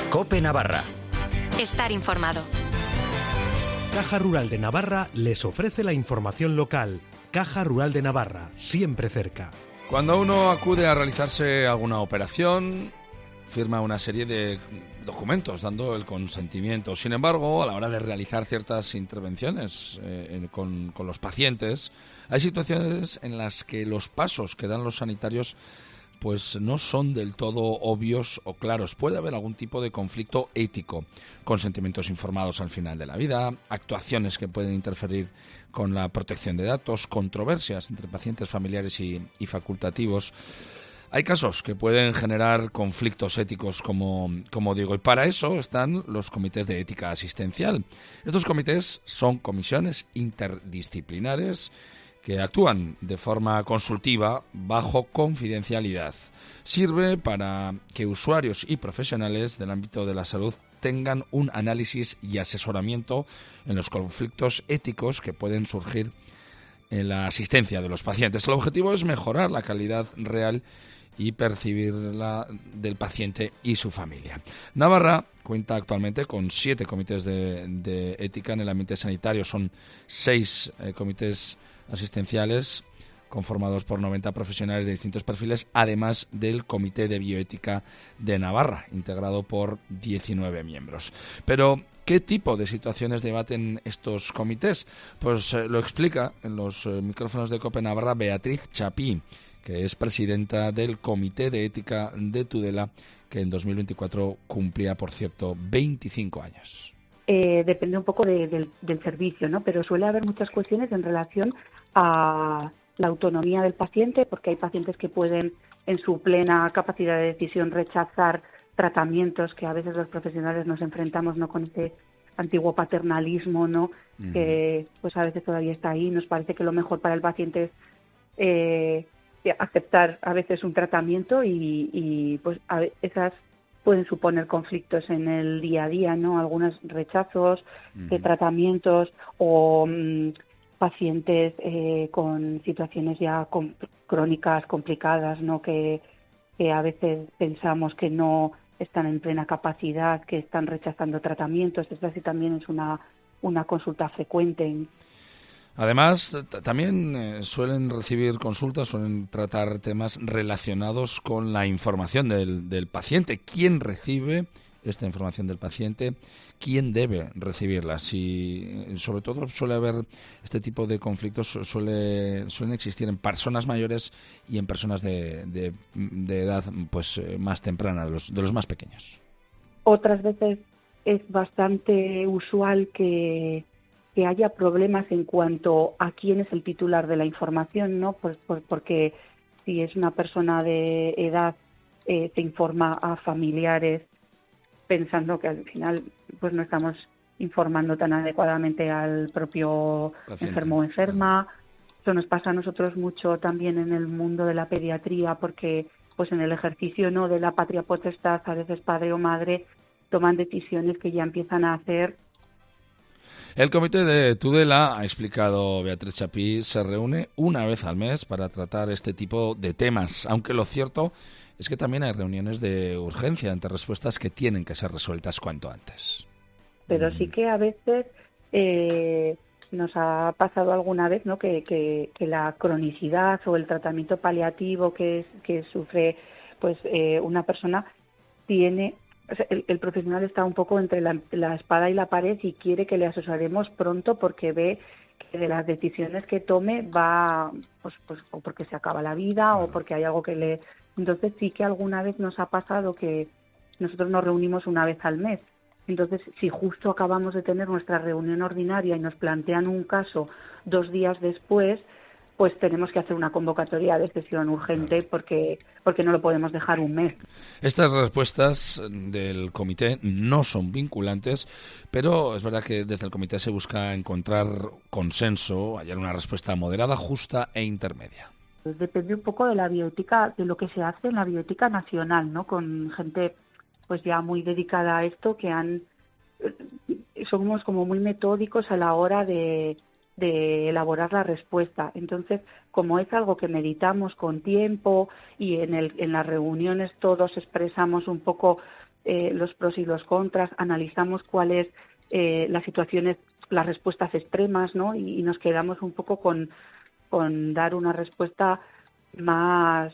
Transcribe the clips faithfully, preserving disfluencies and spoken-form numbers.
COPE Navarra. Estar informado. Caja Rural de Navarra les ofrece la información local. Caja Rural de Navarra, siempre cerca. Cuando uno acude a realizarse alguna operación, firma una serie de documentos dando el consentimiento. Sin embargo, a la hora de realizar ciertas intervenciones eh, con, con los pacientes, hay situaciones en las que los pasos que dan los sanitarios pues no son del todo obvios o claros. Puede haber algún tipo de conflicto ético, consentimientos informados al final de la vida, actuaciones que pueden interferir con la protección de datos, controversias entre pacientes, familiares y, y facultativos. Hay casos que pueden generar conflictos éticos, como, como digo, y para eso están los comités de ética asistencial. Estos comités son comisiones interdisciplinares que actúan de forma consultiva bajo confidencialidad. Sirve para que usuarios y profesionales del ámbito de la salud tengan un análisis y asesoramiento en los conflictos éticos que pueden surgir en la asistencia de los pacientes. El objetivo es mejorar la calidad real y percibirla del paciente y su familia. Navarra cuenta actualmente con siete comités de, de ética en el ambiente sanitario. Son seis eh, comités asistenciales conformados por noventa profesionales de distintos perfiles, además del Comité de Bioética de Navarra, integrado por diecinueve miembros. Pero, ¿qué tipo de situaciones debaten estos comités? Pues eh, lo explica en los eh, micrófonos de COPE Navarra Beatriz Chapí, que es presidenta del Comité de Ética de Tudela, que en dos mil veinticuatro cumplía, por cierto, veinticinco años. Eh, depende un poco de, del, del servicio, ¿no? Pero suele haber muchas cuestiones en relación a la autonomía del paciente, porque hay pacientes que pueden, en su plena capacidad de decisión, rechazar tratamientos que a veces los profesionales nos enfrentamos, ¿no?, con este antiguo paternalismo, ¿no?, uh-huh. que pues a veces todavía está ahí. Nos parece que lo mejor para el paciente es eh, aceptar a veces un tratamiento y, y pues a esas pueden suponer conflictos en el día a día, ¿no? Algunos rechazos uh-huh. de tratamientos o mmm, pacientes eh, con situaciones ya com- crónicas, complicadas, ¿no? Que, que a veces pensamos que no están en plena capacidad, que están rechazando tratamientos. Esta sí también es una, una consulta frecuente. Además, t- también eh, suelen recibir consultas, suelen tratar temas relacionados con la información del, del paciente. ¿Quién recibe esta información del paciente? ¿Quién debe recibirla? Si, sobre todo suele haber este tipo de conflictos, suele, suelen existir en personas mayores y en personas de, de, de edad pues más temprana, de los, de los más pequeños. Otras veces es bastante usual que que haya problemas en cuanto a quién es el titular de la información, ¿no? Pues, pues porque si es una persona de edad, eh, se informa a familiares pensando que al final pues no estamos informando tan adecuadamente al propio paciente, enfermo o enferma. Eso nos pasa a nosotros mucho también en el mundo de la pediatría, porque pues en el ejercicio, ¿no?, de la patria potestad, a veces padre o madre toman decisiones que ya empiezan a hacer. El Comité de Tudela, ha explicado Beatriz Chapí, se reúne una vez al mes para tratar este tipo de temas, aunque lo cierto es que también hay reuniones de urgencia ante respuestas que tienen que ser resueltas cuanto antes. Pero sí que a veces eh, nos ha pasado alguna vez, ¿no?, que, que, que la cronicidad o el tratamiento paliativo que, es, que sufre pues eh, una persona tiene... O sea, el, el profesional está un poco entre la, la espada y la pared y quiere que le asesoremos pronto porque ve que de las decisiones que tome va, pues, pues o porque se acaba la vida o porque hay algo que le... Entonces sí que alguna vez nos ha pasado que nosotros nos reunimos una vez al mes. Entonces, si justo acabamos de tener nuestra reunión ordinaria y nos plantean un caso dos días después, pues tenemos que hacer una convocatoria de sesión urgente porque porque no lo podemos dejar un mes. Estas respuestas del comité no son vinculantes, pero es verdad que desde el comité se busca encontrar consenso, hallar una respuesta moderada, justa e intermedia. Depende un poco de la bioética, de lo que se hace en la bioética nacional, ¿no? Con gente pues ya muy dedicada a esto, que han somos como muy metódicos a la hora de de elaborar la respuesta. Entonces, como es algo que meditamos con tiempo y en el en las reuniones todos expresamos un poco eh, los pros y los contras, analizamos cuáles eh, las situaciones, las respuestas extremas, ¿no? Y, y nos quedamos un poco con, con dar una respuesta más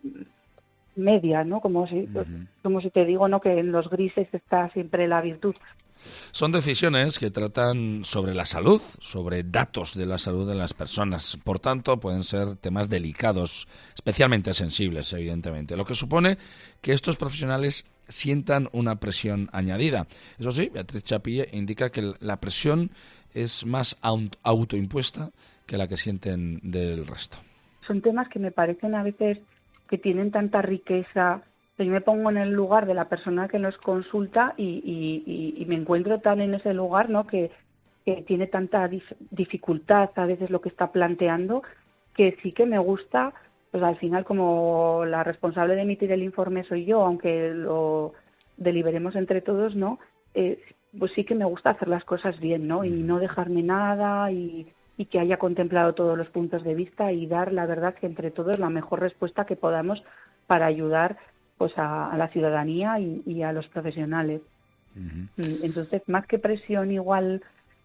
media, ¿no? Como si, uh-huh. como si te digo, ¿no? Que en los grises está siempre la virtud. Son decisiones que tratan sobre la salud, sobre datos de la salud de las personas. Por tanto, pueden ser temas delicados, especialmente sensibles, evidentemente. Lo que supone que estos profesionales sientan una presión añadida. Eso sí, Beatriz Chapille indica que la presión es más autoimpuesta que la que sienten del resto. Son temas que me parecen a veces que tienen tanta riqueza. Yo me pongo en el lugar de la persona que nos consulta y, y, y me encuentro tan en ese lugar, ¿no? que, que tiene tanta dif- dificultad a veces lo que está planteando, que sí que me gusta, pues al final como la responsable de emitir el informe soy yo, aunque lo deliberemos entre todos, ¿no? Eh, pues sí que me gusta hacer las cosas bien, ¿no? Y no dejarme nada y, y que haya contemplado todos los puntos de vista y dar, la verdad, que entre todos la mejor respuesta que podamos para ayudar pues a, a la ciudadanía y, y a los profesionales. Uh-huh. Entonces, más que presión igual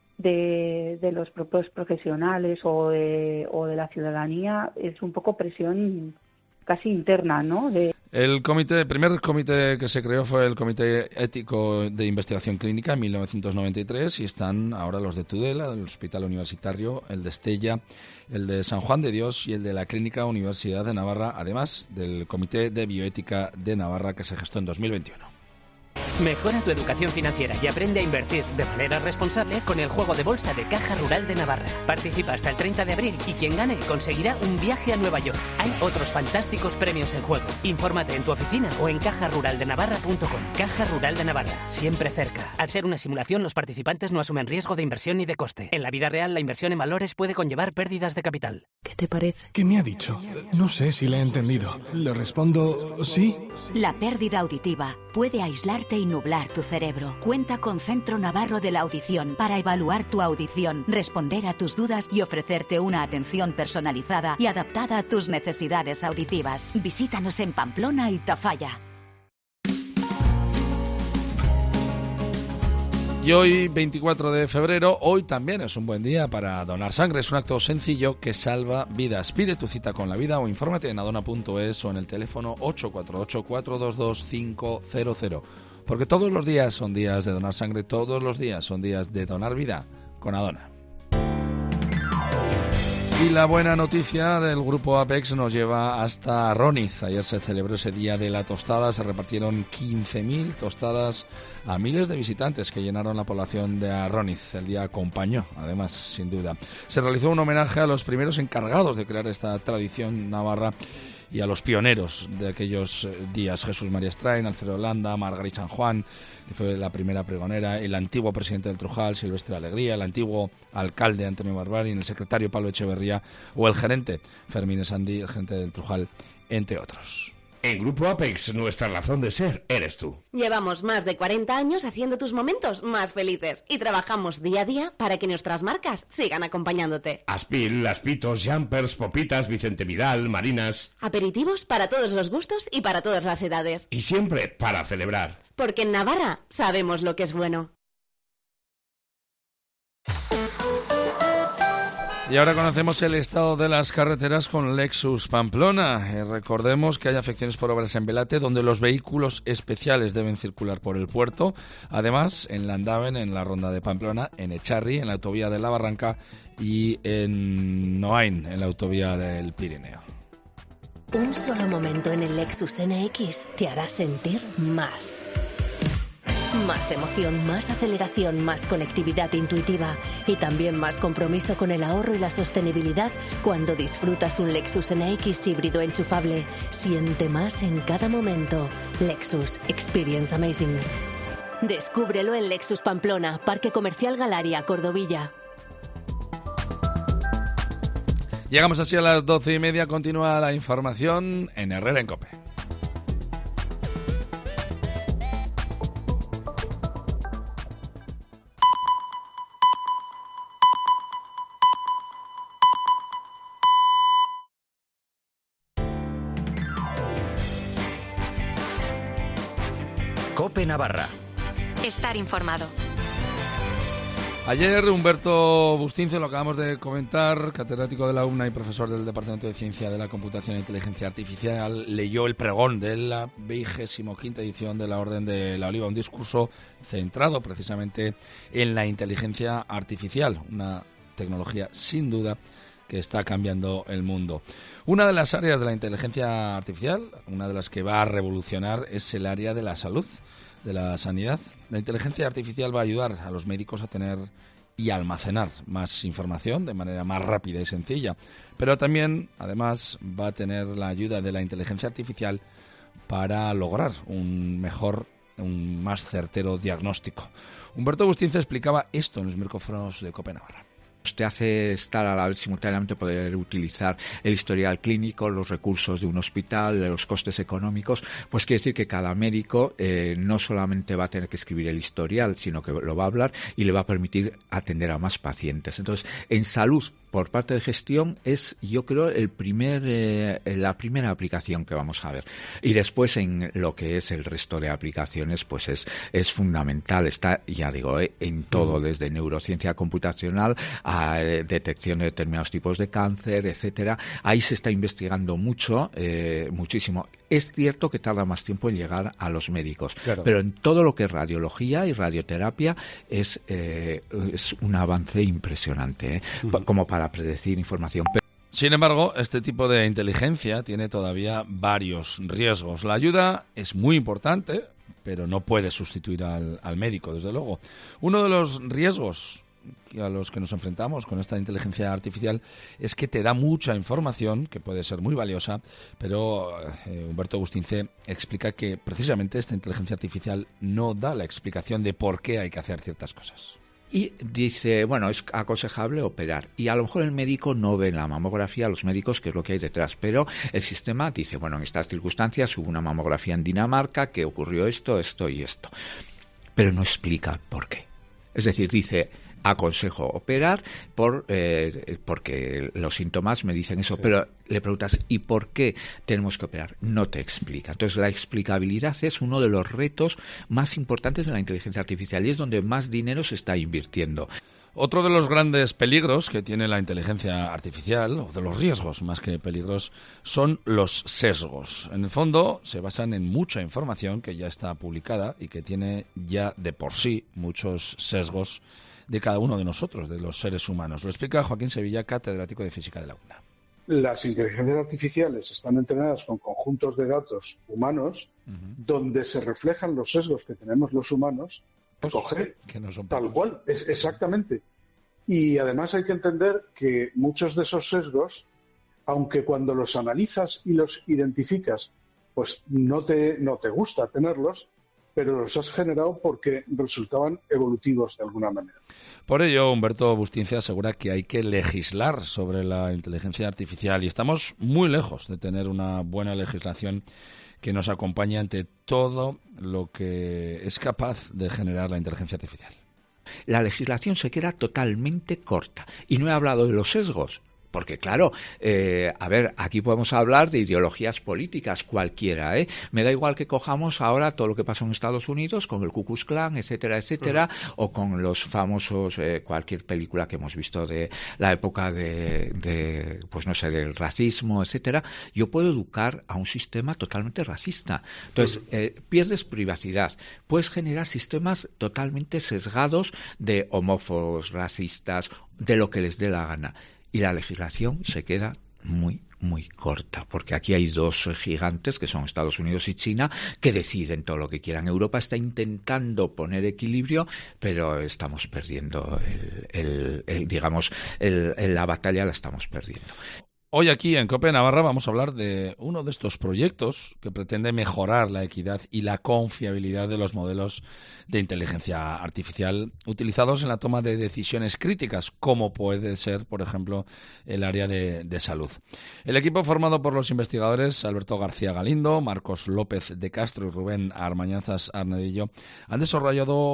de, de los propios profesionales o de, o de la ciudadanía, es un poco presión casi interna, ¿no? De... El comité, el primer comité que se creó fue el Comité Ético de Investigación Clínica en mil novecientos noventa y tres y están ahora los de Tudela, el Hospital Universitario, el de Estella, el de San Juan de Dios y el de la Clínica Universidad de Navarra, además del Comité de Bioética de Navarra que se gestó en dos mil veintiuno. Mejora tu educación financiera y aprende a invertir de manera responsable con el juego de bolsa de Caja Rural de Navarra. Participa hasta el treinta de abril y quien gane conseguirá un viaje a Nueva York. Hay otros fantásticos premios en juego. Infórmate en tu oficina o en caja rural de navarra punto com. Caja Rural de Navarra, siempre cerca. Al ser una simulación, los participantes no asumen riesgo de inversión ni de coste. En la vida real, la inversión en valores puede conllevar pérdidas de capital. ¿Qué te parece? ¿Qué me ha dicho? No sé si le he entendido. Le respondo sí. La pérdida auditiva puede aislarte y nublar tu cerebro. Cuenta con Centro Navarro de la Audición para evaluar tu audición, responder a tus dudas y ofrecerte una atención personalizada y adaptada a tus necesidades auditivas. Visítanos en Pamplona y Tafalla. Y hoy, veinticuatro de febrero, hoy también es un buen día para donar sangre. Es un acto sencillo que salva vidas. Pide tu cita con la vida o infórmate en adona punto es o en el teléfono ocho cuatro ocho, cuatro dos dos, cinco cero cero. Porque todos los días son días de donar sangre, todos los días son días de donar vida con Adona. Y la buena noticia del grupo Apex nos lleva hasta Arróniz. Ayer se celebró ese día de la tostada, se repartieron quince mil tostadas a miles de visitantes que llenaron la población de Arróniz. El día acompañó, además, sin duda. Se realizó un homenaje a los primeros encargados de crear esta tradición navarra y a los pioneros de aquellos días, Jesús María Estrain, Alfredo Landa, Margarit San Juan, que fue la primera pregonera, el antiguo presidente del Trujal, Silvestre Alegría, el antiguo alcalde Antonio Barbarin, el secretario Pablo Echeverría o el gerente Fermín Esandi, el gerente del Trujal, entre otros. En Grupo Apex, nuestra razón de ser eres tú. Llevamos más de cuarenta años haciendo tus momentos más felices y trabajamos día a día para que nuestras marcas sigan acompañándote. Aspil, Aspitos, Jumpers, Popitas, Vicente Vidal, Marinas. Aperitivos para todos los gustos y para todas las edades. Y siempre para celebrar. Porque en Navarra sabemos lo que es bueno. Y ahora conocemos el estado de las carreteras con Lexus Pamplona. Eh, recordemos que hay afecciones por obras en Velate, donde los vehículos especiales deben circular por el puerto. Además, en Landaven, en la ronda de Pamplona, en Echarri, en la autovía de la Barranca y en Noain, en la autovía del Pirineo. Un solo momento en el Lexus N X te hará sentir más. Más emoción, más aceleración, más conectividad intuitiva y también más compromiso con el ahorro y la sostenibilidad cuando disfrutas un Lexus N X híbrido enchufable. Siente más en cada momento. Lexus. Experience amazing. Descúbrelo en Lexus Pamplona, Parque Comercial Galaria, Cordovilla. Llegamos así a las doce y media. Continúa la información en Herrera en COPE. COPE Navarra. Estar informado. Ayer Humberto Bustince, lo acabamos de comentar, catedrático de la U N A y profesor del Departamento de Ciencia de la Computación e Inteligencia Artificial, leyó el pregón de la vigésimo quinta edición de la Orden de la Oliva, un discurso centrado precisamente en la inteligencia artificial, una tecnología sin duda que está cambiando el mundo. Una de las áreas de la inteligencia artificial, una de las que va a revolucionar, es el área de la salud, de la sanidad. La inteligencia artificial va a ayudar a los médicos a tener y almacenar más información de manera más rápida y sencilla, pero también, además, va a tener la ayuda de la inteligencia artificial para lograr un mejor, un más certero diagnóstico. Humberto Bustince explicaba esto en los micrófonos de COPE Navarra. Te hace estar a la vez simultáneamente poder utilizar el historial clínico, los recursos de un hospital, los costes económicos. Pues quiere decir que cada médico eh, no solamente va a tener que escribir el historial, sino que lo va a hablar y le va a permitir atender a más pacientes. Entonces, en salud, por parte de gestión, es, yo creo, el primer, eh, la primera aplicación que vamos a ver. Y después, en lo que es el resto de aplicaciones, pues es, es fundamental. Está, ya digo, eh, en todo, desde neurociencia computacional a eh, detección de determinados tipos de cáncer, etcétera. Ahí se está investigando mucho, eh, muchísimo. Es cierto que tarda más tiempo en llegar a los médicos, claro, pero en todo lo que es radiología y radioterapia es, eh, es un avance impresionante, ¿eh? Uh-huh. Como para predecir información. Sin embargo, este tipo de inteligencia tiene todavía varios riesgos. La ayuda es muy importante, pero no puede sustituir al, al médico, desde luego. Uno de los riesgos a los que nos enfrentamos con esta inteligencia artificial es que te da mucha información que puede ser muy valiosa, pero eh, Humberto Bustince explica que precisamente esta inteligencia artificial no da la explicación de por qué hay que hacer ciertas cosas. Y dice, bueno, es aconsejable operar. Y a lo mejor el médico no ve en la mamografía, los médicos, qué es lo que hay detrás. Pero el sistema dice, bueno, en estas circunstancias hubo una mamografía en Dinamarca, que ocurrió esto, esto y esto. Pero no explica por qué. Es decir, dice, aconsejo operar por eh, porque los síntomas me dicen eso, sí. Pero le preguntas, ¿y por qué tenemos que operar? No te explica. Entonces, la explicabilidad es uno de los retos más importantes de la inteligencia artificial y es donde más dinero se está invirtiendo. Otro de los grandes peligros que tiene la inteligencia artificial, o de los riesgos más que peligros, son los sesgos. En el fondo, se basan en mucha información que ya está publicada y que tiene ya de por sí muchos sesgos de cada uno de nosotros, de los seres humanos. Lo explica Joaquín Sevilla, catedrático de Física de la U N A. Las inteligencias artificiales están entrenadas con conjuntos de datos humanos, uh-huh, donde se reflejan los sesgos que tenemos los humanos, coger que no son tal cual, es, exactamente. Y además hay que entender que muchos de esos sesgos, aunque cuando los analizas y los identificas, pues no te, no te gusta tenerlos, pero los has generado porque resultaban evolutivos de alguna manera. Por ello, Humberto Bustince asegura que hay que legislar sobre la inteligencia artificial y estamos muy lejos de tener una buena legislación que nos acompañe ante todo lo que es capaz de generar la inteligencia artificial. La legislación se queda totalmente corta y no he hablado de los sesgos. Porque, claro, eh, a ver, aquí podemos hablar de ideologías políticas cualquiera, ¿eh? Me da igual que cojamos ahora todo lo que pasó en Estados Unidos con el Ku Klux Klan, etcétera, etcétera, uh-huh, o con los famosos, eh, cualquier película que hemos visto de la época de, de, pues no sé, del racismo, etcétera. Yo puedo educar a un sistema totalmente racista. Entonces, uh-huh, eh, pierdes privacidad. Puedes generar sistemas totalmente sesgados de homófobos, racistas, de lo que les dé la gana. Y la legislación se queda muy, muy corta, porque aquí hay dos gigantes, que son Estados Unidos y China, que deciden todo lo que quieran. Europa está intentando poner equilibrio, pero estamos perdiendo, el, el, el digamos, el, el, la batalla la estamos perdiendo. Hoy aquí en COPE Navarra vamos a hablar de uno de estos proyectos que pretende mejorar la equidad y la confiabilidad de los modelos de inteligencia artificial utilizados en la toma de decisiones críticas, como puede ser, por ejemplo, el área de, de salud. El equipo formado por los investigadores Alberto García Galindo, Marcos López de Castro y Rubén Armañazas Arnedillo han desarrollado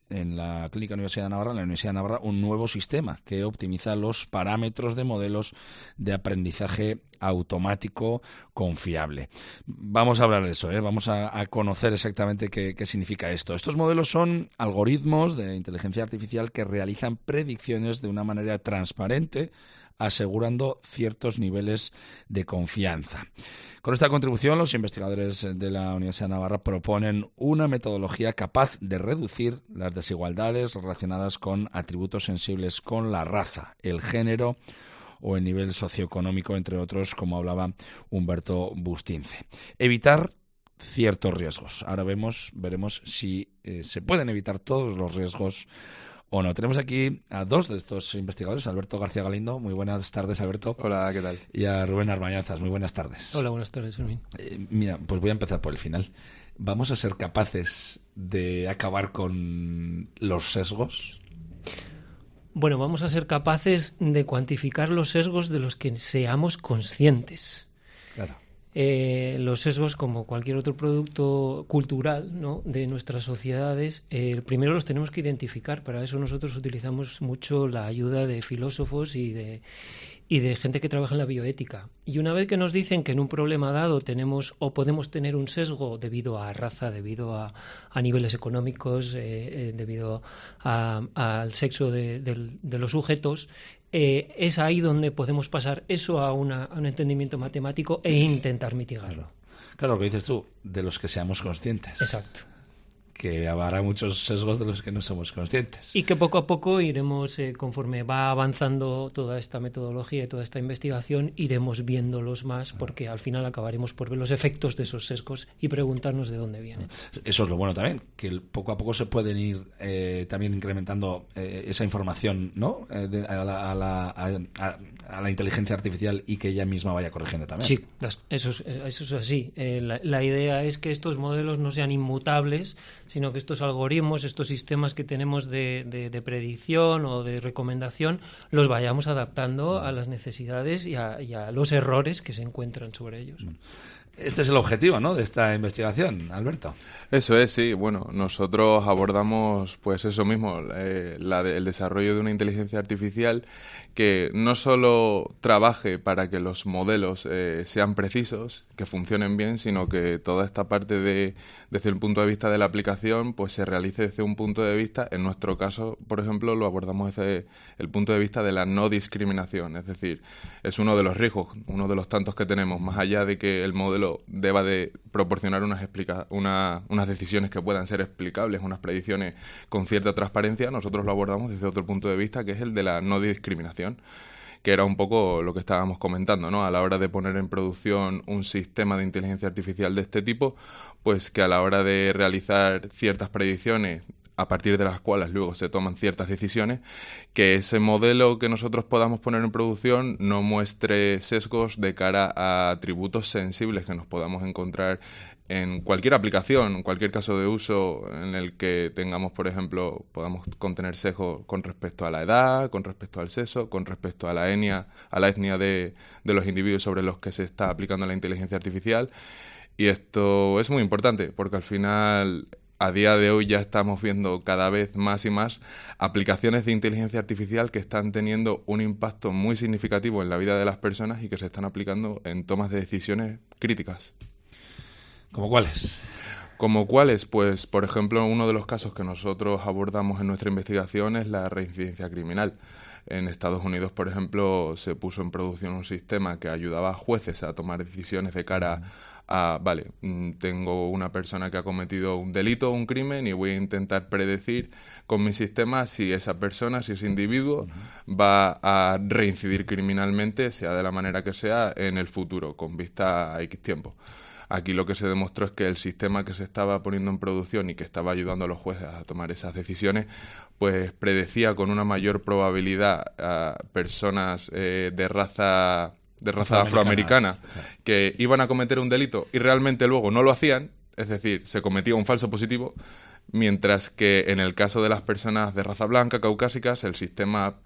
en la Clínica Universidad de Navarra, en la Universidad de Navarra, un nuevo sistema que optimiza los parámetros de modelos de aprendizaje automático confiable. Vamos a hablar de eso, ¿eh? Vamos a, a conocer exactamente qué, qué significa esto. Estos modelos son algoritmos de inteligencia artificial que realizan predicciones de una manera transparente, asegurando ciertos niveles de confianza. Con esta contribución, los investigadores de la Universidad de Navarra proponen una metodología capaz de reducir las desigualdades relacionadas con atributos sensibles con la raza, el género o el nivel socioeconómico, entre otros, como hablaba Humberto Bustince. Evitar ciertos riesgos. Ahora vemos, veremos si eh, se pueden evitar todos los riesgos o no. Tenemos aquí a dos de estos investigadores, Alberto García Galindo. Muy buenas tardes, Alberto. Hola, ¿qué tal? Y a Rubén Armañazas. Muy buenas tardes. Hola, buenas tardes, Fermín. Eh, mira, pues voy a empezar por el final. ¿Vamos a ser capaces de acabar con los sesgos? Bueno, vamos a ser capaces de cuantificar los sesgos de los que seamos conscientes. Claro. Eh, los sesgos, como cualquier otro producto cultural, ¿no?, de nuestras sociedades, eh, primero los tenemos que identificar. Para eso nosotros utilizamos mucho la ayuda de filósofos y de, y de gente que trabaja en la bioética. Y una vez que nos dicen que en un problema dado tenemos o podemos tener un sesgo debido a raza, debido a, a niveles económicos, eh, eh, debido a, al sexo de, de, de los sujetos, Eh, es ahí donde podemos pasar eso a, una, a un entendimiento matemático e intentar mitigarlo. Claro, lo que dices tú, de los que seamos conscientes. Exacto. Que habrá muchos sesgos de los que no somos conscientes. Y que poco a poco iremos, eh, conforme va avanzando toda esta metodología y toda esta investigación, iremos viéndolos más, porque al final acabaremos por ver los efectos de esos sesgos y preguntarnos de dónde vienen. Eso es lo bueno también, que poco a poco se pueden ir eh, también incrementando eh, esa información, ¿no?, eh, de, a, la, a, la, a, a la inteligencia artificial, y que ella misma vaya corrigiendo también. Sí, las, eso, es, eso es así. Eh, la, la idea es que estos modelos no sean inmutables, sino que estos algoritmos, estos sistemas que tenemos de, de, de predicción o de recomendación, los vayamos adaptando a las necesidades y a, y a los errores que se encuentran sobre ellos. Este es el objetivo, ¿no?, de esta investigación, Alberto. Eso es, sí. Bueno, nosotros abordamos pues eso mismo, eh, la de, el desarrollo de una inteligencia artificial que no solo trabaje para que los modelos eh, sean precisos, que funcionen bien, sino que toda esta parte de desde el punto de vista de la aplicación pues se realice desde un punto de vista, en nuestro caso, por ejemplo, lo abordamos desde el punto de vista de la no discriminación. Es decir, es uno de los riesgos, uno de los tantos que tenemos, más allá de que el modelo deba de proporcionar unas, explica una, unas decisiones que puedan ser explicables, unas predicciones con cierta transparencia. Nosotros lo abordamos desde otro punto de vista, que es el de la no discriminación, que era un poco lo que estábamos comentando, ¿no? A la hora de poner en producción un sistema de inteligencia artificial de este tipo, pues que a la hora de realizar ciertas predicciones, a partir de las cuales luego se toman ciertas decisiones, que ese modelo que nosotros podamos poner en producción no muestre sesgos de cara a atributos sensibles que nos podamos encontrar en cualquier aplicación, en cualquier caso de uso en el que tengamos, por ejemplo, podamos contener sesgos con respecto a la edad, con respecto al sexo, con respecto a la etnia, a la etnia de, de los individuos sobre los que se está aplicando la inteligencia artificial. Y esto es muy importante, porque al final, a día de hoy ya estamos viendo cada vez más y más aplicaciones de inteligencia artificial que están teniendo un impacto muy significativo en la vida de las personas y que se están aplicando en tomas de decisiones críticas. ¿Cómo cuáles? ¿Como cuáles? Pues, por ejemplo, uno de los casos que nosotros abordamos en nuestra investigación es la reincidencia criminal. En Estados Unidos, por ejemplo, se puso en producción un sistema que ayudaba a jueces a tomar decisiones de cara a, vale, tengo una persona que ha cometido un delito, un crimen, y voy a intentar predecir con mi sistema si esa persona, si ese individuo va a reincidir criminalmente, sea de la manera que sea, en el futuro, con vista a X tiempo. Aquí lo que se demostró es que el sistema que se estaba poniendo en producción y que estaba ayudando a los jueces a tomar esas decisiones, pues predecía con una mayor probabilidad a personas eh, de raza de raza afroamericana, afroamericana que iban a cometer un delito y realmente luego no lo hacían, es decir, se cometía un falso positivo, mientras que en el caso de las personas de raza blanca, caucásicas, el sistema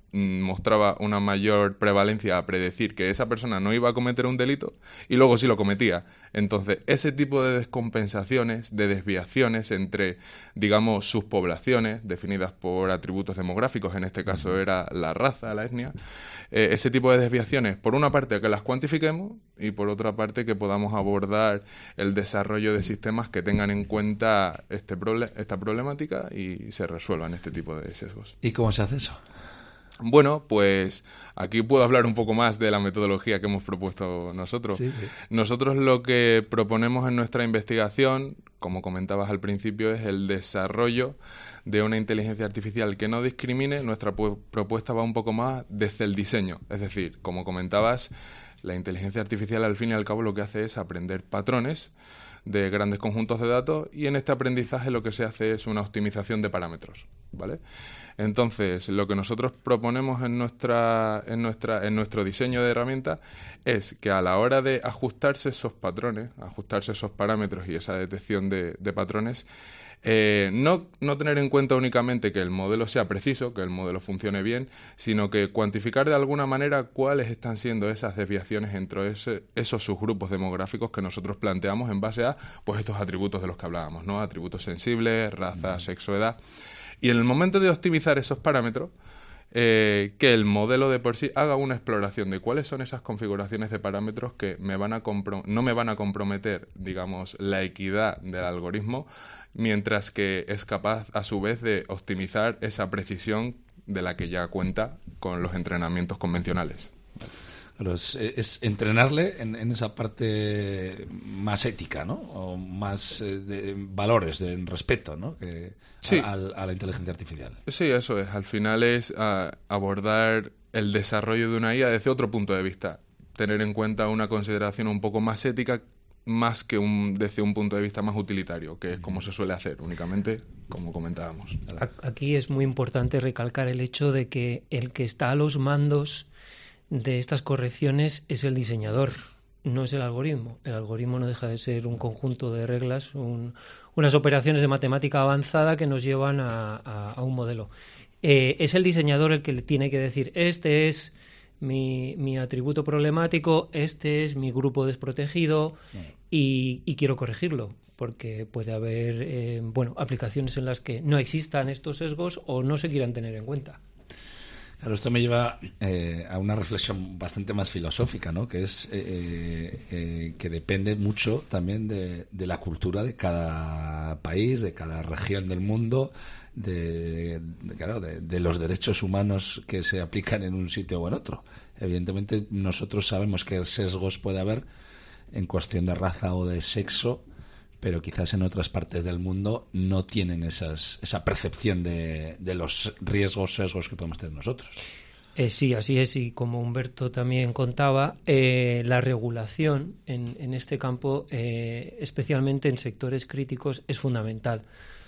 mostraba una mayor prevalencia a predecir que esa persona no iba a cometer un delito y luego sí lo cometía. Entonces, ese tipo de descompensaciones, de desviaciones entre, digamos, subpoblaciones definidas por atributos demográficos, en este caso era la raza, la etnia, eh, ese tipo de desviaciones, por una parte que las cuantifiquemos y por otra parte que podamos abordar el desarrollo de sistemas que tengan en cuenta este proble- esta problemática y se resuelvan este tipo de sesgos. ¿Y cómo se hace eso? Bueno, pues aquí puedo hablar un poco más de la metodología que hemos propuesto nosotros. Sí, sí. Nosotros lo que proponemos en nuestra investigación, como comentabas al principio, es el desarrollo de una inteligencia artificial que no discrimine. Nuestra pu- propuesta va un poco más desde el diseño. Es decir, como comentabas, la inteligencia artificial al fin y al cabo lo que hace es aprender patrones de grandes conjuntos de datos y en este aprendizaje lo que se hace es una optimización de parámetros, ¿vale? Entonces, lo que nosotros proponemos en nuestra, en nuestra, en nuestro diseño de herramienta es que a la hora de ajustarse esos patrones, ajustarse esos parámetros y esa detección de, de patrones, eh, no, no tener en cuenta únicamente que el modelo sea preciso, que el modelo funcione bien, sino que cuantificar de alguna manera cuáles están siendo esas desviaciones entre ese, esos subgrupos demográficos que nosotros planteamos en base a pues estos atributos de los que hablábamos, ¿no? Atributos sensibles, raza, sexo, edad. Y en el momento de optimizar esos parámetros, eh, que el modelo de por sí haga una exploración de cuáles son esas configuraciones de parámetros que me van a compro- no me van a comprometer, digamos, la equidad del algoritmo, mientras que es capaz, a su vez, de optimizar esa precisión de la que ya cuenta con los entrenamientos convencionales. Pero es, es entrenarle en, en esa parte más ética, ¿no? O más eh, de valores, de respeto, ¿no? Que sí. a, a, a la inteligencia artificial. Sí, eso es. Al final es uh, abordar el desarrollo de una I A desde otro punto de vista. Tener en cuenta una consideración un poco más ética, más que un, desde un punto de vista más utilitario, que es como se suele hacer, únicamente como comentábamos. Aquí es muy importante recalcar el hecho de que el que está a los mandos de estas correcciones es el diseñador, no es el algoritmo. El algoritmo no deja de ser un conjunto de reglas, un, unas operaciones de matemática avanzada que nos llevan a, a, a un modelo. Eh, es el diseñador el que le tiene que decir, este es mi, mi atributo problemático, este es mi grupo desprotegido y, y quiero corregirlo, porque puede haber eh, bueno, aplicaciones en las que no existan estos sesgos o no se quieran tener en cuenta. Claro, esto me lleva eh, a una reflexión bastante más filosófica, ¿no? Que es eh, eh, que depende mucho también de, de la cultura de cada país, de cada región del mundo, de, de, claro, de, de los derechos humanos que se aplican en un sitio o en otro. Evidentemente, nosotros sabemos que sesgos puede haber en cuestión de raza o de sexo, pero quizás en otras partes del mundo no tienen esas, esa percepción de, de los riesgos, sesgos que podemos tener nosotros. Eh, sí, así es, y como Humberto también contaba, eh, la regulación en, en este campo, eh, especialmente en sectores críticos, es fundamental,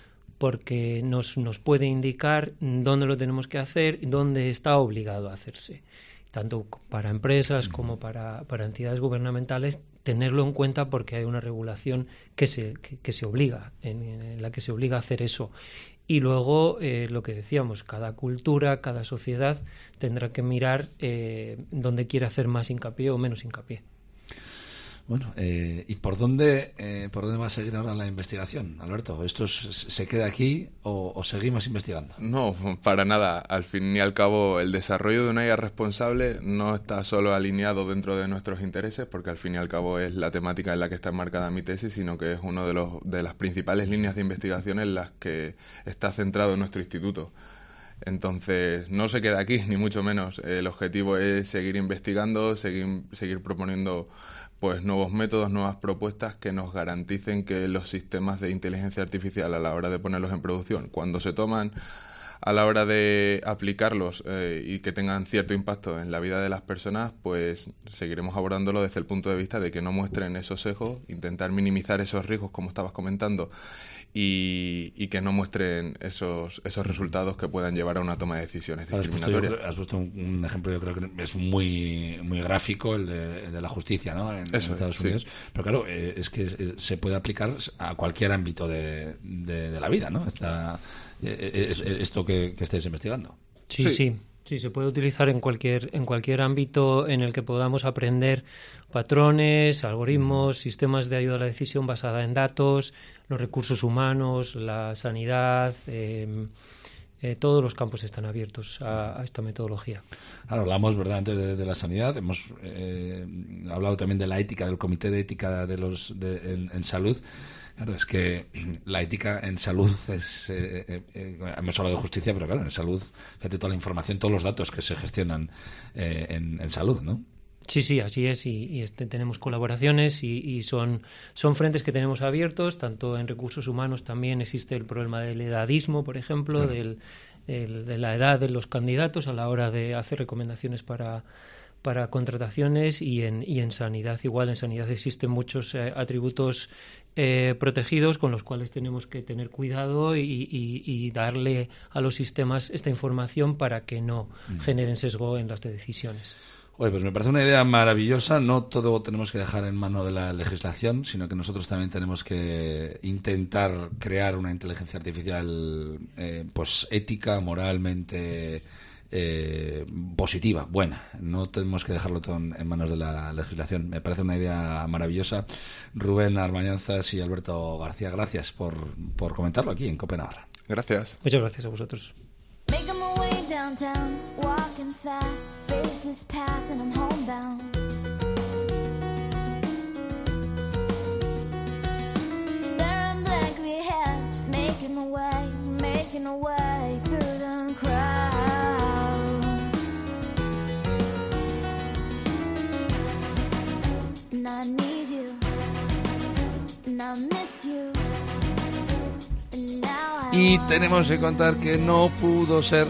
porque nos, nos puede indicar dónde lo tenemos que hacer y dónde está obligado a hacerse. Tanto para empresas como para, para entidades gubernamentales, tenerlo en cuenta porque hay una regulación que se, que, que se obliga, en, en la que se obliga a hacer eso. Y luego, eh, lo que decíamos, cada cultura, cada sociedad tendrá que mirar eh, dónde quiere hacer más hincapié o menos hincapié. Bueno, eh, ¿y por dónde eh, por dónde va a seguir ahora la investigación, Alberto? ¿Esto se queda aquí o, o seguimos investigando? No, para nada. Al fin y al cabo, el desarrollo de una I A responsable no está solo alineado dentro de nuestros intereses, porque al fin y al cabo es la temática en la que está enmarcada mi tesis, sino que es una de, los, de las principales líneas de investigación en las que está centrado nuestro instituto. Entonces, no se queda aquí, ni mucho menos. El objetivo es seguir investigando, seguir, seguir proponiendo pues nuevos métodos, nuevas propuestas que nos garanticen que los sistemas de inteligencia artificial a la hora de ponerlos en producción, cuando se toman a la hora de aplicarlos eh, y que tengan cierto impacto en la vida de las personas, pues seguiremos abordándolo desde el punto de vista de que no muestren esos sesgos, intentar minimizar esos riesgos, como estabas comentando, y, y que no muestren esos esos resultados que puedan llevar a una toma de decisiones claro, discriminatorias. Has puesto, has puesto un, un ejemplo, yo creo que es muy muy gráfico, el de, el de la justicia, ¿no? En, en Estados es, Unidos. Sí. Pero claro, eh, es que es, se puede aplicar a cualquier ámbito de, de, de la vida, ¿no? Esta, eh, es, es, esto que, que estáis investigando. Sí, sí, sí. Sí, se puede utilizar en cualquier, en cualquier ámbito en el que podamos aprender patrones, algoritmos, sistemas de ayuda a la decisión basada en datos, los recursos humanos, la sanidad. Eh, eh, todos los campos están abiertos a, a esta metodología. Ahora hablamos, ¿verdad?, antes de, de la sanidad. Hemos eh, hablado también de la ética, del Comité de Ética de los de, en, en Salud. Claro, es que la ética en salud es... Eh, eh, eh, hemos hablado de justicia, pero claro, en salud, fíjate toda la información, todos los datos que se gestionan eh, en, en salud, ¿no? Sí, sí, así es, y, y este, tenemos colaboraciones y, y son, son frentes que tenemos abiertos, tanto en recursos humanos también existe el problema del edadismo, por ejemplo, sí. del, del, de la edad de los candidatos a la hora de hacer recomendaciones para... para contrataciones y en, y en sanidad igual. En sanidad existen muchos eh, atributos eh, protegidos con los cuales tenemos que tener cuidado y, y, y darle a los sistemas esta información para que no mm. generen sesgo en las decisiones. Oye, pues me parece una idea maravillosa. No todo tenemos que dejar en mano de la legislación, sino que nosotros también tenemos que intentar crear una inteligencia artificial eh, pues ética, moralmente Eh, positiva, buena. No tenemos que dejarlo todo en, en manos de la legislación. Me parece una idea maravillosa. Rubén Armañanzas y Alberto García, gracias por, por comentarlo aquí en COPE Navarra. Gracias. Muchas gracias a vosotros. Y tenemos que contar que no pudo ser.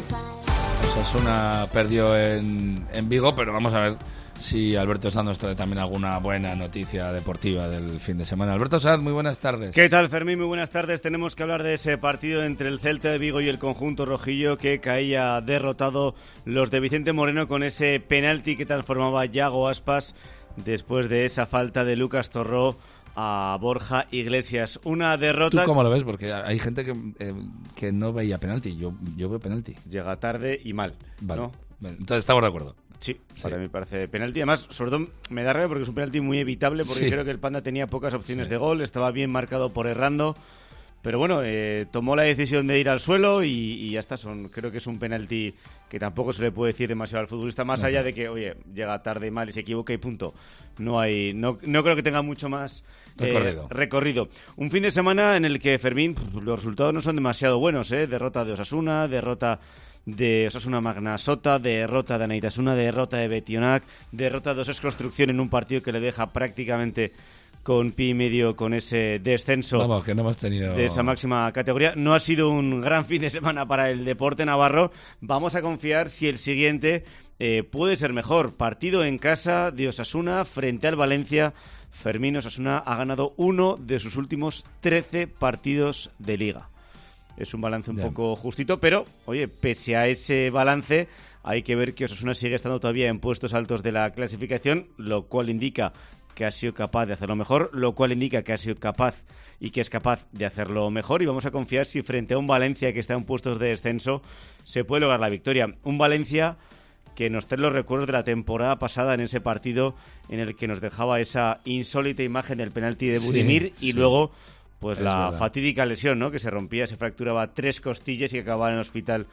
Osasuna perdió en, en Vigo, pero vamos a ver si Alberto Sanz nos trae también alguna buena noticia deportiva del fin de semana. Alberto Sanz, muy buenas tardes. ¿Qué tal, Fermín? Muy buenas tardes. Tenemos que hablar de ese partido entre el Celta de Vigo y el conjunto rojillo que caía derrotado los de Vicente Moreno con ese penalti que transformaba Yago Aspas después de esa falta de Lucas Torró a Borja Iglesias. Una derrota... ¿Tú cómo lo ves? Porque hay gente que, eh, que no veía penalti. Yo, yo veo penalti. Llega tarde y mal, vale. ¿no? Vale. Entonces estamos de acuerdo. Sí, sí, para mí parece penalti. Además, sobre todo me da rabia porque es un penalti muy evitable, porque sí. creo que el Panda tenía pocas opciones sí. de gol, estaba bien marcado por Errando. Pero bueno, eh, tomó la decisión de ir al suelo y, y ya está. Son, creo que es un penalti que tampoco se le puede decir demasiado al futbolista, más no allá sé. de que, oye, llega tarde y mal y se equivoca y punto. No hay, no, no creo que tenga mucho más eh, recorrido. recorrido. Un fin de semana en el que, Fermín, los resultados no son demasiado buenos, ¿eh? Derrota de Osasuna, derrota de Osasuna Magnasota, derrota de Anaitasuna, derrota de Betionac, derrota de Osas Construcción en un partido que le deja prácticamente con pie y medio con ese descenso. Vamos, que no hemos tenido... de esa máxima categoría. No ha sido un gran fin de semana para el deporte navarro. Vamos a confiar si el siguiente eh, puede ser mejor. Partido en casa de Osasuna frente al Valencia. Fermín, Osasuna ha ganado uno de sus últimos trece partidos de Liga. Es un balance un yeah. poco justito, pero, oye, pese a ese balance, hay que ver que Osasuna sigue estando todavía en puestos altos de la clasificación, lo cual indica que ha sido capaz de hacerlo mejor, lo cual indica que ha sido capaz y que es capaz de hacerlo mejor, y vamos a confiar si frente a un Valencia que está en puestos de descenso se puede lograr la victoria. Un Valencia que nos trae los recuerdos de la temporada pasada en ese partido en el que nos dejaba esa insólita imagen del penalti de Budimir sí, y sí. luego pues es la verdad. fatídica lesión, ¿no? Que se rompía, se fracturaba tres costillas y que acababa en el hospital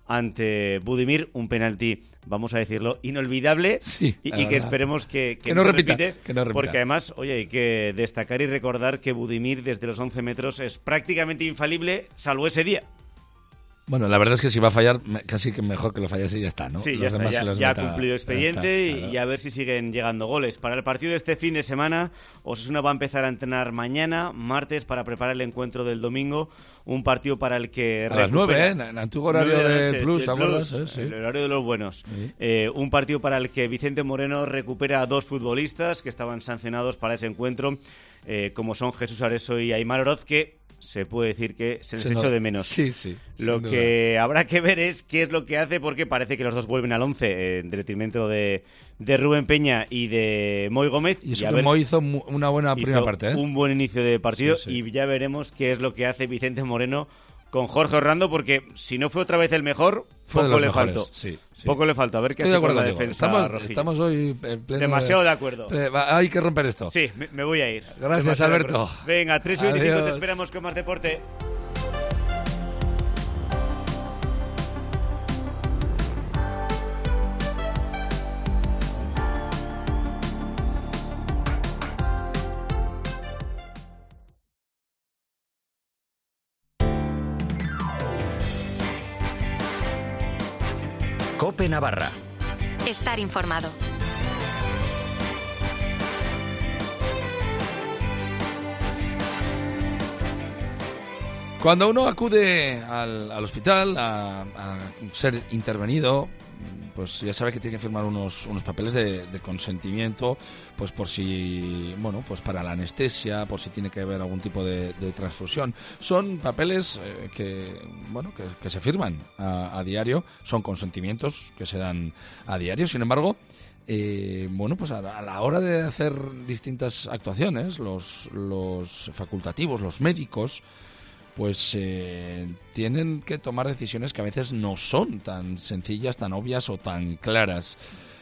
ante Budimir, un penalti, vamos a decirlo, inolvidable sí, y, y que esperemos que, que, que, no no repita, repite, que no repita. Porque además, oye, hay que destacar y recordar que Budimir desde los once metros es prácticamente infalible, salvo ese día. Bueno, la verdad es que si va a fallar, casi que mejor que lo fallase y ya está, ¿no? Sí, los ya está, demás ya, se los ya meta, ha cumplido expediente está, claro. y a ver si siguen llegando goles. Para el partido de este fin de semana, Osasuna va a empezar a entrenar mañana, martes, para preparar el encuentro del domingo. Un partido para el que... A las nueve, ¿eh? En el antiguo horario de, de Plus, ¿te acuerdas? Eh, sí. El horario de los buenos. Sí. Eh, un partido para el que Vicente Moreno recupera a dos futbolistas que estaban sancionados para ese encuentro, eh, como son Jesús Areso y Aimar Oroz, que se puede decir que se les echó de menos. Sí, sí. Lo que habrá que ver es qué es lo que hace, porque parece que los dos vuelven al once, eh, en detrimento de, de Rubén Peña y de Moy Gómez. Y eso y que ver, Moy hizo una buena primera parte, ¿eh? Un buen inicio de partido, sí, sí. Y ya veremos qué es lo que hace Vicente Moreno con Jorge Orlando, porque si no fue otra vez el mejor, fue poco le mejores, faltó. Sí, sí. Poco le faltó. A ver qué Estoy hace de con la contigo. defensa. Estamos, rojilla. estamos hoy en pleno demasiado de, de acuerdo. Eh, hay que romper esto. Sí, me, me voy a ir. Gracias, Demasiado Alberto. Venga, tres y veinticinco, te Adiós. esperamos con más deporte. COPE Navarra. Estar informado. Cuando uno acude al, al hospital a, a ser intervenido, pues ya sabe que tiene que firmar unos, unos papeles de, de consentimiento, pues por si, bueno, pues para la anestesia, por si tiene que haber algún tipo de, de transfusión. Son papeles eh, que, bueno, que, que se firman a, a diario, son consentimientos que se dan a diario. Sin embargo, eh, bueno, pues a, a la hora de hacer distintas actuaciones, los, los facultativos, los médicos, pues eh, tienen que tomar decisiones que a veces no son tan sencillas, tan obvias o tan claras.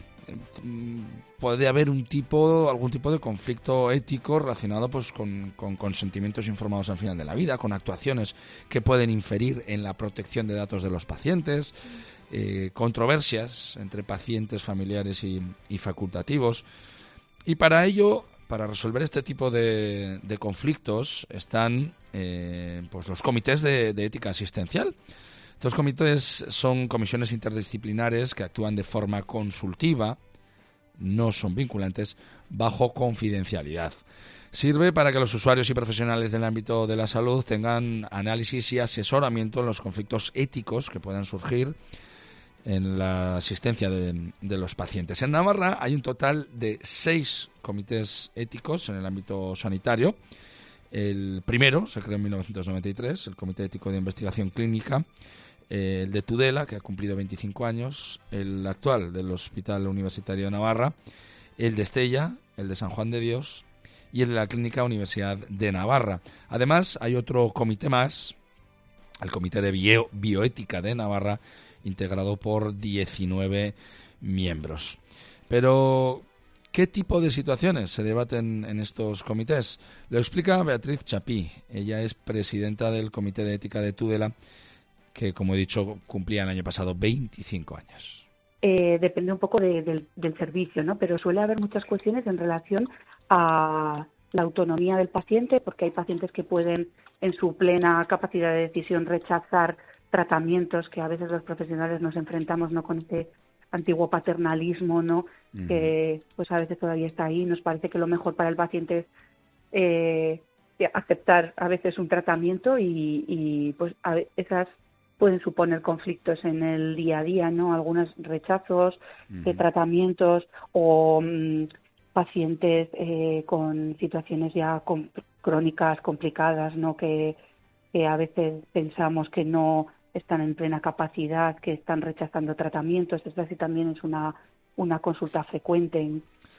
Puede haber un tipo, algún tipo de conflicto ético relacionado pues con, con consentimientos informados al final de la vida, con actuaciones que pueden inferir en la protección de datos de los pacientes, eh, controversias entre pacientes, familiares y, y facultativos. Y para ello, para resolver este tipo de, de conflictos, están eh, pues los comités de, de ética asistencial. Estos comités son comisiones interdisciplinares que actúan de forma consultiva, no son vinculantes, bajo confidencialidad. Sirve para que los usuarios y profesionales del ámbito de la salud tengan análisis y asesoramiento en los conflictos éticos que puedan surgir en la asistencia de, de los pacientes. En Navarra hay un total de seis comités éticos en el ámbito sanitario. El primero se creó en mil novecientos noventa y tres, el Comité Ético de Investigación Clínica, eh, el de Tudela, que ha cumplido veinticinco años, el actual del Hospital Universitario de Navarra, el de Estella, el de San Juan de Dios y el de la Clínica Universidad de Navarra. Además, hay otro comité más, el Comité de Bio- Bioética de Navarra, integrado por diecinueve miembros. Pero, ¿qué tipo de situaciones se debaten en estos comités? Lo explica Beatriz Chapí. Ella es presidenta del Comité de Ética de Tudela, que, como he dicho, cumplía el año pasado veinticinco años. Eh, depende un poco de, del, del servicio, ¿no? Pero suele haber muchas cuestiones en relación a la autonomía del paciente, porque hay pacientes que pueden, en su plena capacidad de decisión, rechazar tratamientos que a veces los profesionales nos enfrentamos, ¿no?, con este antiguo paternalismo, ¿no?, mm. que pues a veces todavía está ahí. Nos parece que lo mejor para el paciente es eh, aceptar a veces un tratamiento y, y pues a, esas pueden suponer conflictos en el día a día, ¿no? Algunos rechazos mm. de tratamientos o mmm, pacientes eh, con situaciones ya com- crónicas complicadas, ¿no?, que, que a veces pensamos que no están en plena capacidad, que están rechazando tratamientos. Esto así también es una, una consulta frecuente.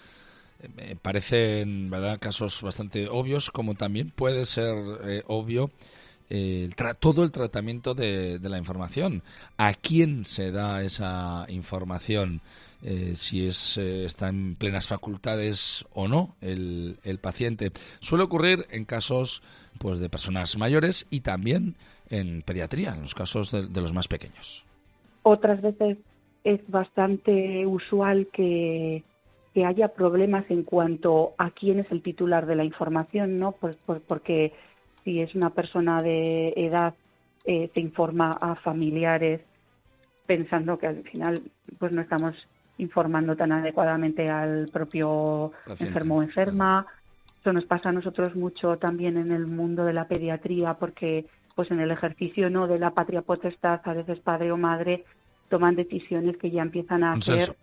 Me parecen, ¿verdad?, casos bastante obvios, como también puede ser eh, obvio eh, el tra- todo el tratamiento de, de la información. ¿A quién se da esa información? Eh, si es eh, está en plenas facultades o no el, el paciente. Suele ocurrir en casos pues de personas mayores y también en pediatría, en los casos de, de los más pequeños. Otras veces es bastante usual que, que haya problemas en cuanto a quién es el titular de la información, ¿no? Pues, pues porque si es una persona de edad, eh, se informa a familiares pensando que al final pues no estamos informando tan adecuadamente al propio paciente, enfermo o enferma. Eso nos pasa a nosotros mucho también en el mundo de la pediatría, porque pues en el ejercicio, ¿no?, de la patria potestad, a veces padre o madre toman decisiones que ya empiezan a hacer.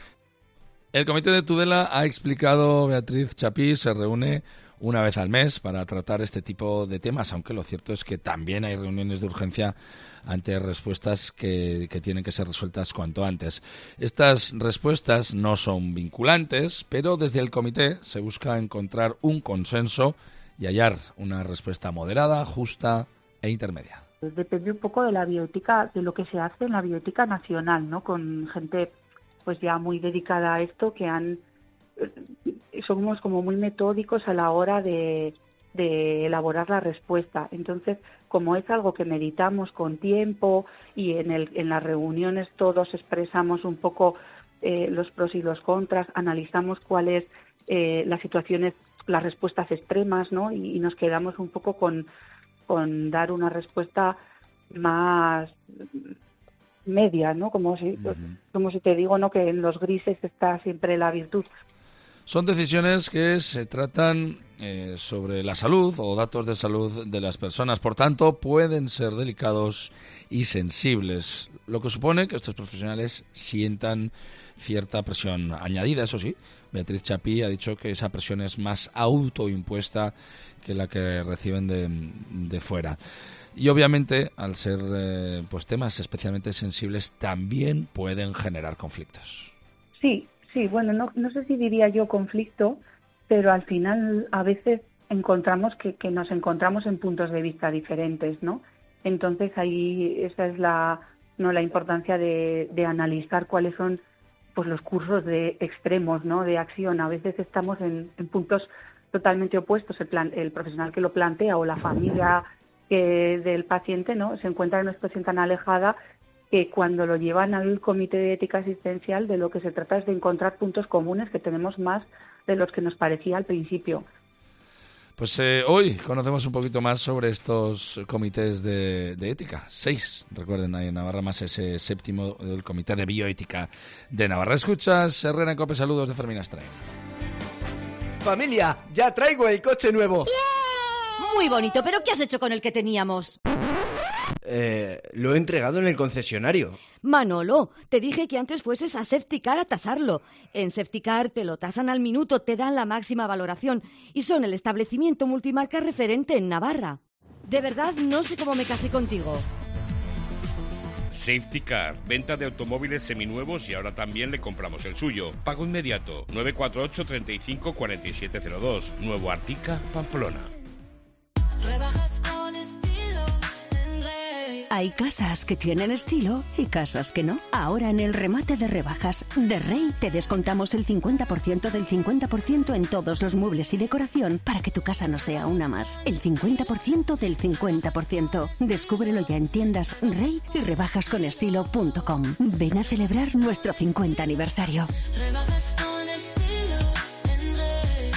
El Comité de Tudela, ha explicado Beatriz Chapí, se reúne una vez al mes para tratar este tipo de temas, aunque lo cierto es que también hay reuniones de urgencia ante respuestas que, que tienen que ser resueltas cuanto antes. Estas respuestas no son vinculantes, pero desde el comité se busca encontrar un consenso y hallar una respuesta moderada, justa e intermedia. Depende un poco de la bioética, de lo que se hace en la bioética nacional, ¿no? Con gente pues ya muy dedicada a esto, que han somos como muy metódicos a la hora de, de elaborar la respuesta. Entonces, como es algo que meditamos con tiempo y en, el, en las reuniones todos expresamos un poco eh, los pros y los contras, analizamos cuáles eh, las situaciones, las respuestas extremas, ¿no? Y, y nos quedamos un poco con, con dar una respuesta más media, ¿no? Como si, uh-huh. como si te digo, ¿no? Que en los grises está siempre la virtud. Son decisiones que se tratan eh, sobre la salud o datos de salud de las personas. Por tanto, pueden ser delicados y sensibles, lo que supone que estos profesionales sientan cierta presión añadida, eso sí. Beatriz Chapí ha dicho que esa presión es más autoimpuesta que la que reciben de, de fuera. Y obviamente, al ser eh, pues temas especialmente sensibles, también pueden generar conflictos. Sí. Sí, bueno, no, no sé si diría yo conflicto, pero al final a veces encontramos que, que nos encontramos en puntos de vista diferentes, ¿no? Entonces ahí esa es la no la importancia de, de analizar cuáles son pues los cursos de extremos, ¿no? De acción. A veces estamos en, en puntos totalmente opuestos. El, plan, el profesional que lo plantea o la familia que, del paciente, ¿no? Se encuentra en una situación tan alejada que cuando lo llevan al Comité de Ética Asistencial, de lo que se trata es de encontrar puntos comunes que tenemos más de los que nos parecía al principio. Pues eh, hoy conocemos un poquito más sobre estos comités de, de ética. Seis, recuerden, ahí en Navarra, más ese séptimo del Comité de Bioética de Navarra. Escuchas, Herrera en Cope, saludos de Fermín Astray. Familia, ya traigo el coche nuevo. ¡Bien! Muy bonito, pero ¿qué has hecho con el que teníamos? Eh, lo he entregado en el concesionario. Manolo, te dije que antes fueses a Safetycar a tasarlo. En Safetycar te lo tasan al minuto, te dan la máxima valoración y son el establecimiento multimarca referente en Navarra. De verdad, no sé cómo me casé contigo. Safetycar, venta de automóviles seminuevos y ahora también le compramos el suyo. Pago inmediato, nueve cuatro ocho, treinta y cinco, cuarenta y siete cero dos. Nuevo Artica, Pamplona. Rebajas con estilo. Hay casas que tienen estilo y casas que no. Ahora en el remate de rebajas de Rey te descontamos el cincuenta por ciento del cincuenta por ciento en todos los muebles y decoración para que tu casa no sea una más. El cincuenta por ciento del cincuenta por ciento. Descúbrelo ya en tiendas Rey y rebajas con estilo punto com. Ven a celebrar nuestro cincuenta aniversario. Rebajas con estilo en Rey.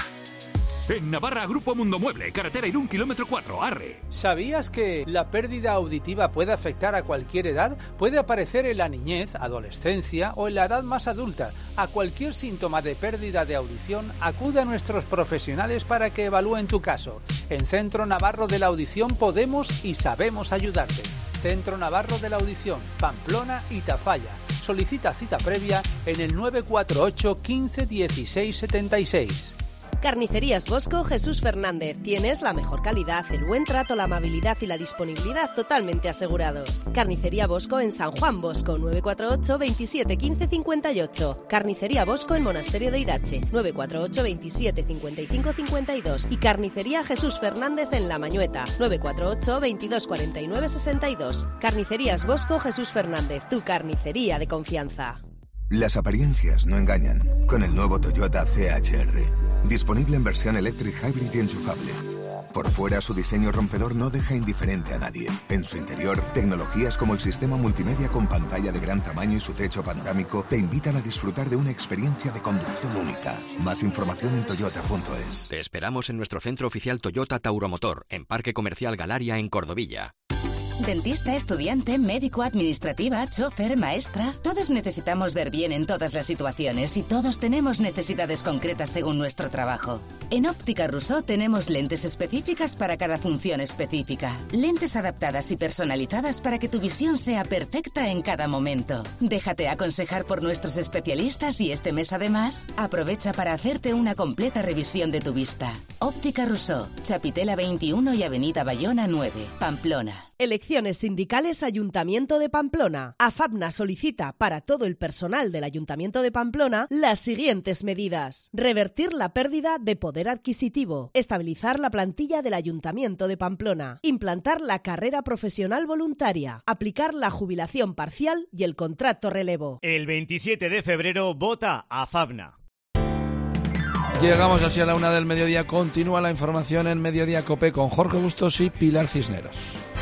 En Navarra, Grupo Mundo Mueble, carretera Irún, kilómetro cuatro, Arre. ¿Sabías que la pérdida auditiva puede afectar a cualquier edad? Puede aparecer en la niñez, adolescencia o en la edad más adulta. A cualquier síntoma de pérdida de audición, acude a nuestros profesionales para que evalúen tu caso. En Centro Navarro de la Audición podemos y sabemos ayudarte. Centro Navarro de la Audición, Pamplona y Tafalla. Solicita cita previa en el nueve cuatro ocho, quince, dieciséis, setenta y seis. Carnicerías Bosco Jesús Fernández. Tienes la mejor calidad, el buen trato, la amabilidad y la disponibilidad totalmente asegurados. Carnicería Bosco en San Juan Bosco, nueve cuatro ocho, veintisiete, quince, cincuenta y ocho. Carnicería Bosco en Monasterio de Irache, nueve cuatro ocho, veintisiete, cincuenta y cinco, cincuenta y dos. Y Carnicería Jesús Fernández en La Mañueta, nueve cuatro ocho, veintidós, cuarenta y nueve, sesenta y dos. Carnicerías Bosco Jesús Fernández, tu carnicería de confianza. Las apariencias no engañan. Con el nuevo Toyota C H R. Disponible en versión Electric Hybrid y enchufable. Por fuera, su diseño rompedor no deja indiferente a nadie. En su interior, tecnologías como el sistema multimedia con pantalla de gran tamaño y su techo panorámico te invitan a disfrutar de una experiencia de conducción única. Más información en toyota punto es. Te esperamos en nuestro centro oficial Toyota Tauromotor, en Parque Comercial Galaria, en Cordovilla. Dentista, estudiante, médico, administrativa, chofer, maestra... Todos necesitamos ver bien en todas las situaciones y todos tenemos necesidades concretas según nuestro trabajo. En Óptica Rousseau tenemos lentes específicas para cada función específica. Lentes adaptadas y personalizadas para que tu visión sea perfecta en cada momento. Déjate aconsejar por nuestros especialistas y este mes además aprovecha para hacerte una completa revisión de tu vista. Óptica Rousseau, Chapitela veintiuno y Avenida Bayona nueve, Pamplona. Elecciones sindicales Ayuntamiento de Pamplona. AFAPNA solicita para todo el personal del Ayuntamiento de Pamplona las siguientes medidas. Revertir la pérdida de poder adquisitivo. Estabilizar la plantilla del Ayuntamiento de Pamplona. Implantar la carrera profesional voluntaria. Aplicar la jubilación parcial y el contrato relevo. El veintisiete de febrero vota AFAPNA. Llegamos así a la una del mediodía. Continúa la información en Mediodía Cope con Jorge Bustos y Pilar Cisneros.